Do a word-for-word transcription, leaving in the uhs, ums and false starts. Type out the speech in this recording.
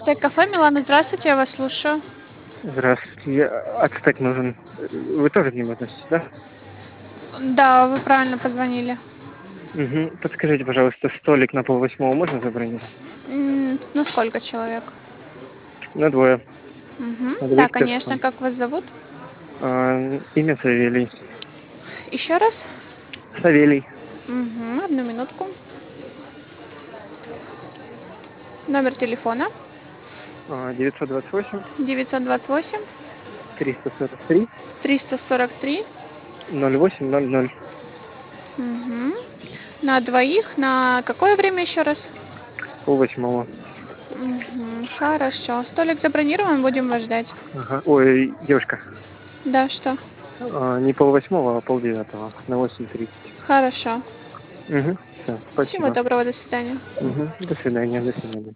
Ацтек кафе, Милана, здравствуйте, я вас слушаю. Здравствуйте, я Ацтек нужен. Вы тоже к ним относитесь, да? Да, вы правильно позвонили. Угу. Подскажите, пожалуйста, столик на полвосьмого можно забронировать? М, На сколько человек? На двое. Мгм. На Да, двоих конечно, персон. как вас зовут? А, имя Савелий. Еще раз? Савелий. Мгм. Одну минутку. Номер телефона А, девятьсот двадцать восемь девятьсот двадцать восемь триста сорок три триста сорок три. ноль восемь ноль ноль. Мгм. На двоих, на какое время еще раз? Полвосьмого. Мгм. Хорошо. Столик забронирован, будем вас ждать. Ага. Ой, девушка. Да, что? А, не полвосьмого, а полдевятого. На восемь тридцать. Хорошо. Угу. Все, Всего спасибо. доброго, до свидания. Угу. До свидания, до свидания.